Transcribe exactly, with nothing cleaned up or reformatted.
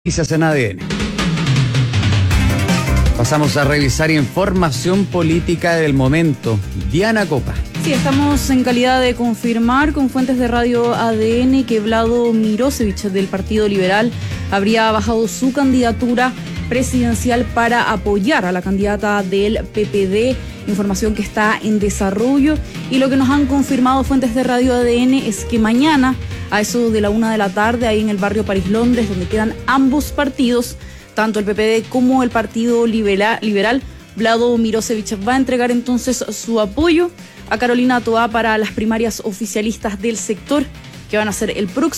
Noticias en A D N. Pasamos a revisar información política del momento. Diana Copa. Sí, estamos en calidad de confirmar con fuentes de Radio A D N que Vlado Mirosevic del Partido Liberal habría bajado su candidatura presidencial para apoyar a la candidata del P P D, información que está en desarrollo, y lo que nos han confirmado fuentes de Radio A D N es que mañana, a eso de la una de la tarde, ahí en el barrio París Londres, donde quedan ambos partidos, tanto el P P D como el Partido Liberal, liberal Vlado Mirosevic va a entregar entonces su apoyo a Carolina Toá para las primarias oficialistas del sector, que van a ser el próximo